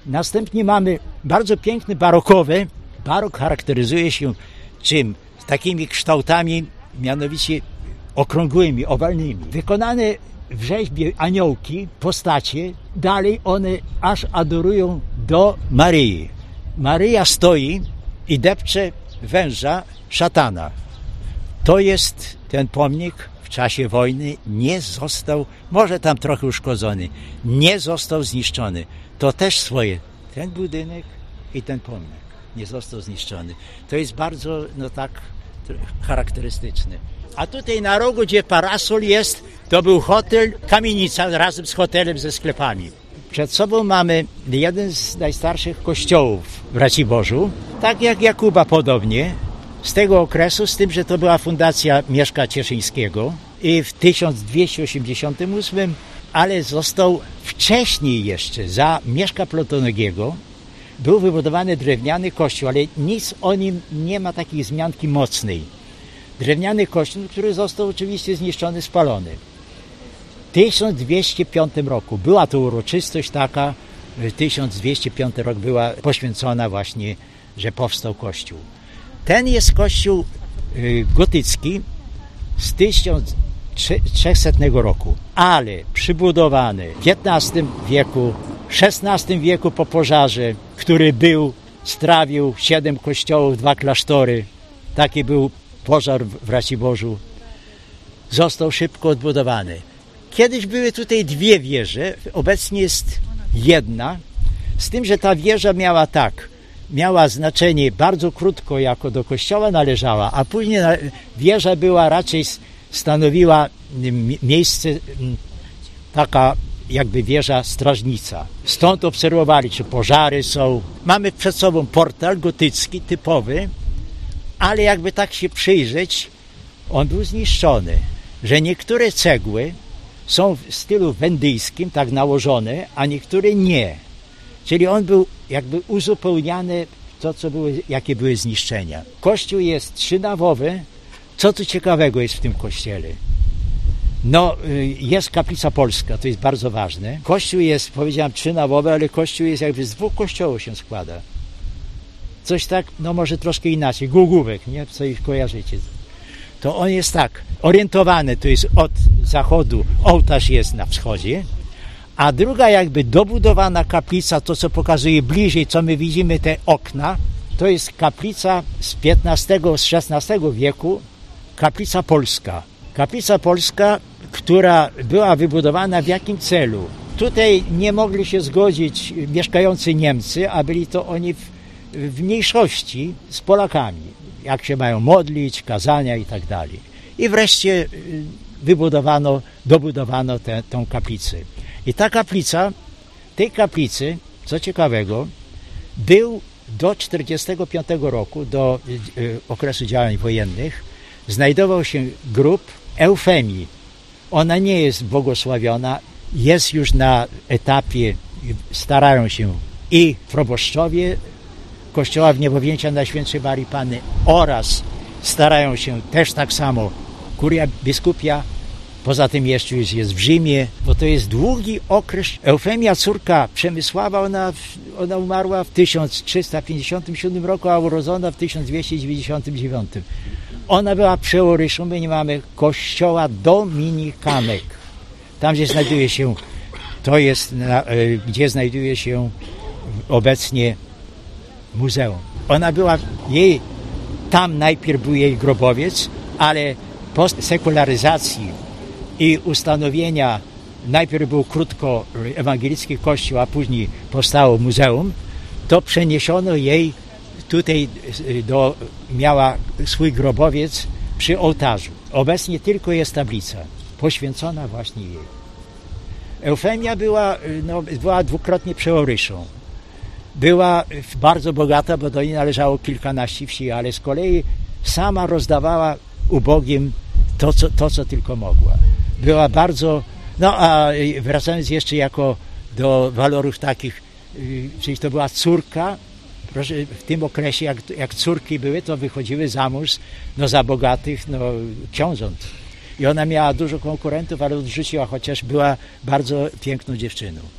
Następnie mamy bardzo piękny barokowy. Barok charakteryzuje się czym? Takimi kształtami, mianowicie okrągłymi, owalnymi. Wykonane w rzeźbie aniołki, postacie, dalej one aż adorują do Maryi. Maryja stoi i depcze węża szatana. To jest ten pomnik w czasie wojny, nie został, może tam trochę uszkodzony, nie został zniszczony. To też swoje, ten budynek i ten pomnik nie został zniszczony. To jest bardzo, charakterystyczne. A tutaj na rogu, gdzie parasol jest, to był hotel, kamienica razem z hotelem ze sklepami. Przed sobą mamy jeden z najstarszych kościołów w Raciborzu, tak jak Jakuba podobnie, z tego okresu, z tym, że to była fundacja Mieszka Cieszyńskiego i w 1288, ale został wcześniej jeszcze za Mieszka Plotonogiego, był wybudowany drewniany kościół, ale nic o nim nie ma takiej wzmianki mocnej. Drewniany kościół, który został oczywiście zniszczony, spalony. W 1205 roku była to uroczystość taka, 1205 rok była poświęcona właśnie, że powstał kościół. Ten jest kościół gotycki z 1300 roku, ale przybudowany w XV wieku, XVI wieku po pożarze, który strawił 7 kościołów, 2 klasztory. Taki był pożar w Raciborzu. Został szybko odbudowany. Kiedyś były tutaj 2 wieże, obecnie jest 1, z tym, że ta wieża miała znaczenie bardzo krótko, jako do kościoła należała, a później wieża była raczej, stanowiła miejsce, taka jakby wieża strażnica. Stąd obserwowali, czy pożary są. Mamy przed sobą portal gotycki, typowy, ale jakby tak się przyjrzeć, on był zniszczony, że niektóre cegły są w stylu wendyjskim, tak nałożone, a niektóre nie. Czyli on był jakby uzupełniany to, jakie były zniszczenia. Kościół jest 3-nawowy. Co tu ciekawego jest w tym kościele? Jest kaplica polska, to jest bardzo ważne. Kościół jest, powiedziałem, 3-nawowy, ale kościół jest jakby z 2 kościołów się składa. Coś tak, może troszkę inaczej, Głogówek, nie? Co ich kojarzycie. To on jest tak, orientowany, to jest od zachodu, ołtarz jest na wschodzie, a druga jakby dobudowana kaplica, to co pokazuje bliżej, co my widzimy, te okna, to jest kaplica z XV, z XVI wieku, kaplica polska. Kaplica polska, która była wybudowana w jakim celu? Tutaj nie mogli się zgodzić mieszkający Niemcy, a byli to oni w mniejszości z Polakami. Jak się mają modlić, kazania i tak dalej. I wreszcie dobudowano tę kaplicę. I tej kaplicy, co ciekawego, był do 1945 roku, do okresu działań wojennych, znajdował się grób Eufemii. Ona nie jest błogosławiona, jest już na etapie, starają się i proboszczowie Kościoła Wniebowzięcia Najświętszej Marii Panny oraz starają się też tak samo kuria biskupia. Poza tym jeszcze już jest w Rzymie, bo to jest długi okres. Eufemia, córka Przemysława, ona umarła w 1357 roku, a urodzona w 1299. Ona była przełoryszą, my nie mamy kościoła dominikanek. Tam, gdzie znajduje się, gdzie znajduje się obecnie muzeum. Ona była, tam najpierw był jej grobowiec, ale po sekularyzacji i ustanowienia, najpierw był krótko ewangelicki kościół, a później powstało muzeum, to przeniesiono jej tutaj, miała swój grobowiec przy ołtarzu. Obecnie tylko jest tablica poświęcona właśnie jej. Eufemia była 2-krotnie przełoryszą. Była bardzo bogata, bo do niej należało kilkanaście wsi, ale z kolei sama rozdawała ubogim to, co tylko mogła. Była bardzo, a wracając jeszcze do walorów takich, czyli to była córka, w tym okresie, jak córki były, to wychodziły za mąż za bogatych książąt. I ona miała dużo konkurentów, ale odrzuciła, chociaż była bardzo piękną dziewczyną.